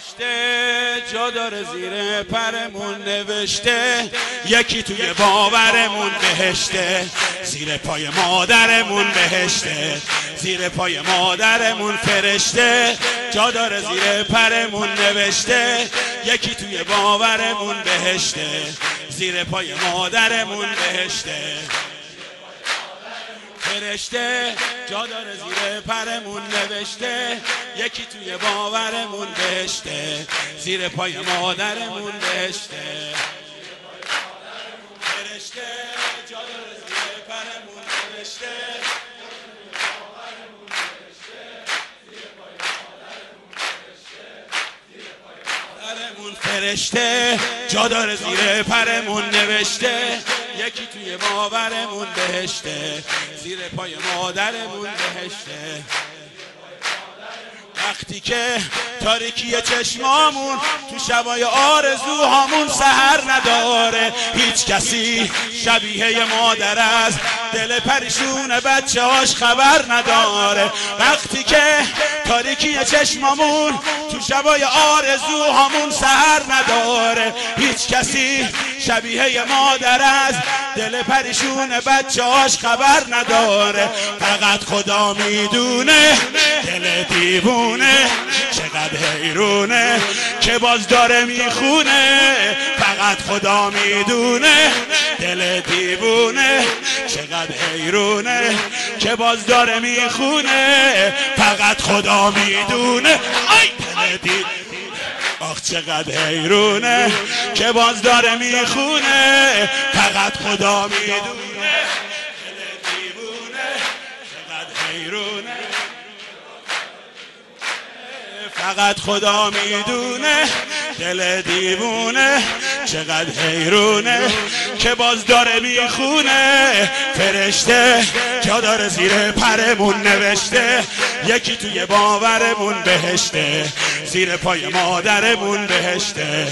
فرشته جا داره زیر پرمون نوشته، یکی توی باورمون بهشته، زیر پای مادرمون بهشته، زیر پای مادرمون فرشته جا داره زیر پرمون نوشته، یکی توی باورمون بهشته، زیر پای مادرمون بهشته. فرشته جا داره زیر پرمون نوشته، یکی توی باورمون بهشته، زیر پای مادرمون بهشته. فرشته جا داره زیر پرمون نوشته، فرشته جا داره زیر پرمون نوشته، یکی توی باورمون بهشته، زیر پای مادرمون بهشته. وقتی که تاریکی چشمامون تو شبای آرزوهامون سحر نداره، هیچ کسی شبیه مادر از دل پریشون بچه هاش خبر نداره. وقتی که تاریکی چشمامون تو شبای آرزوهامون سحر نداره، هیچ کسی شبیه مادر از دل پریشون بچه هاش خبر نداره. فقط خدا میدونه دل دیوونه چقدر حیرونه که باز داره میخونه. فقط خدا میدونه دل دیوونه چقدر حیرونه که باز داره میخونه. فقط خدا میدونه ای دل دیوونه آخ چقدر حیرونه که باز داره میخونه. فقط خدا میدونه دل دیوونه چقدر حیرونه. فقط خدا میدونه دل دیوونه چقدر حیرونه که باز داره میخونه. فرشته جا داره زیر پرمون نوشته، یکی توی باورمون بهشته، زیر پای مادرمون بهشته.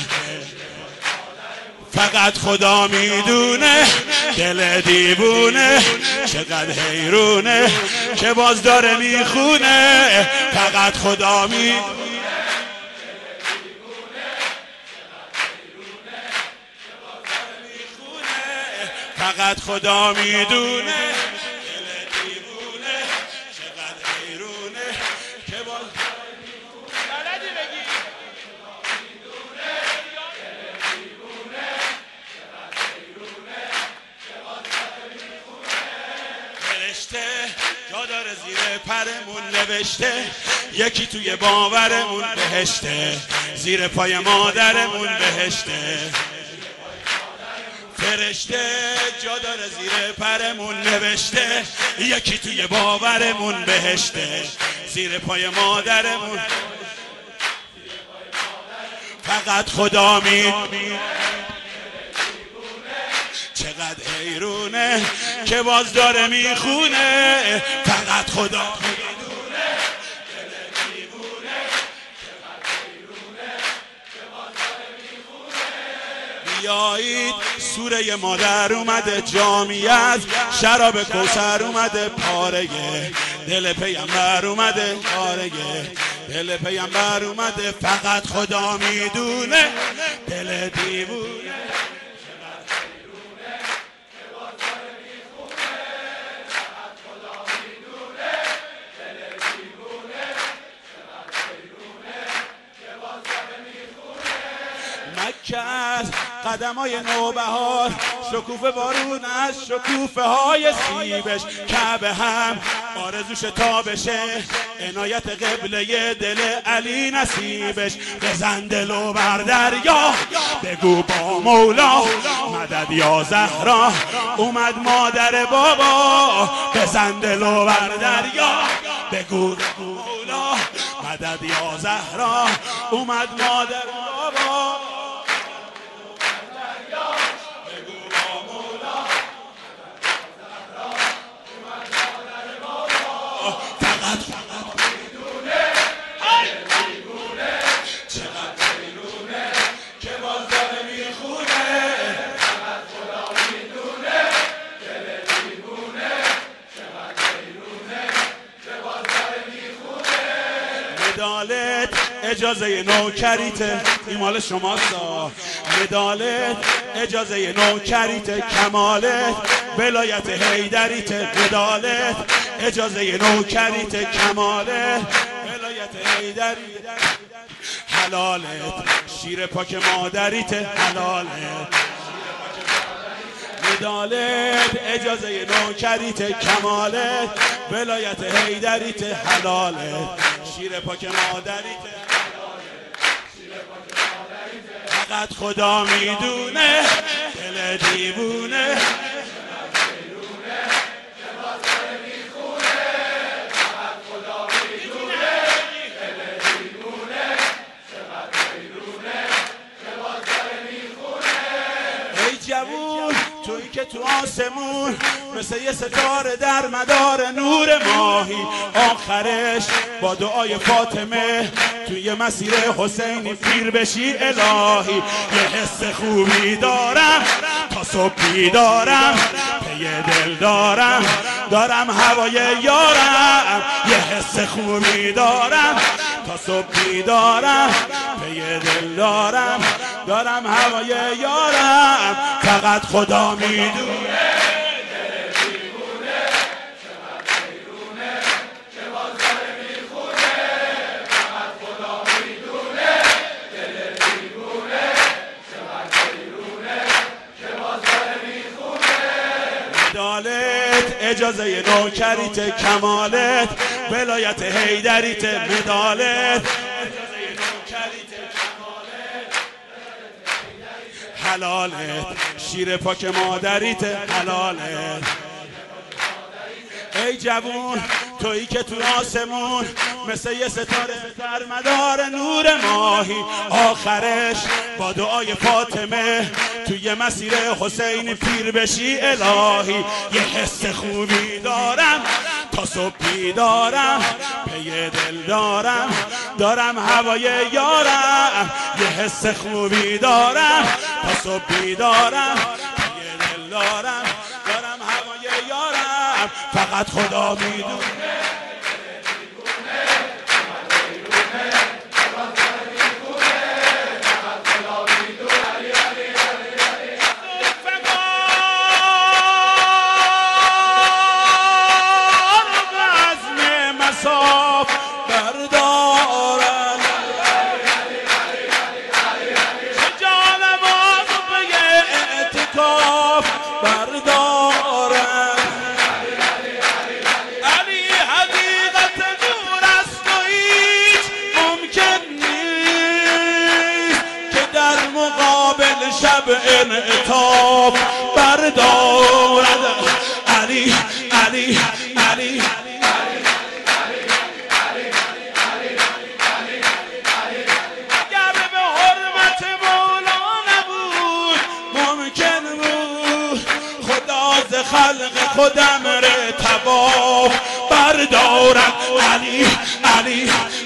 فقط خدا میدونه دل دیوونه چقدر حیرونه که باز داره میخونه. فقط خدا میدونه فقط خدا میدونه دل دیوونه چقدر حیرونه که باز بلدی بگی. فرشته جا داره زیر پرمون نوشته، یکی توی باورمون بهشته، زیر پای مادرمون بهشته. فرشته جا داره زیر پرمون نوشته، یکی توی باورمون بهشته، زیر پای مادرمون. فقط خدا میدونه چقدر حیرونه که باز داره میخونه. فقط خدا میدونه دل دیوونه چقدر حیرونه که باز داره میخونه. بیایید سوره مادر اومده، جامی از شراب کوثر اومده، پاره دل پیامبر اومده، پاره دل پیامبر اومده. فقط خدا میدونه دل دیوونه از قدمای نوبهار، شکوفه بارون از شکوفه های سیبش، کعبه هم آرزوش تا بشه، عنایت قبله دل علی نصیبش. بزن دلو بر دریا بگو با مولا مدد یا زهرا، اومد مادر بابا. بزن دلو بر دریا بگو مولا مدد یا زهرا، اومد مادر بابا. اجازه نوکریته، این مال شماستا. مدالت اجازه نوکریته، کمالت ولایت حیدریته. مدالت اجازه نوکریته، کمالت ولایت حیدریته. حلالت شیر پاک مادریته، حلالت مدالت اجازه نوکریته، کمالت ولایت حیدریته. حلالت شیر پاک مادریته، فقط خدا میدونه دل دیوونه جوون تویی که تو آسمون مثل یه ستاره در مدار نور ماهی، آخرش با دعای فاطمه توی مسیر حسینی پیر بشی الهی. یه حس خوبی دارم تا صبح بیدارم، پی دل دارم هوای یارم. یه حس خوبی دارم تا صبح بیدارم، پی دل دارم هوای یارم. فقط خدا میدونه دل دیوونه چقدر بیرونه که باز داره میخونه. فقط خدا میدونه دل دیوونه چقدر بیرونه که باز داره میخونه. مدالت اجازه نوکریته، کمالت ولایت حیدریته. مدالت حلالت شیر پاک مادریته، حلالت. ای جوون تویی که تو آسمون مثل یه ستاره در مدار نور ماهی، آخرش با دعای فاطمه توی مسیر حسین پیر بشی الهی. یه حس خوبی دارم تا صبح بیدارم، پی دل دارم هوای یارم. یه حس خوبی دارم تا صبح بیدارم، پی دل دارم هوای یارم. فقط خدا میدونه شب انعطاف بردارد. علی علی علی اگر به حرمت مولا نبود ممکن بود خدا ز خلق خودم ره تواف بردارد. علی علی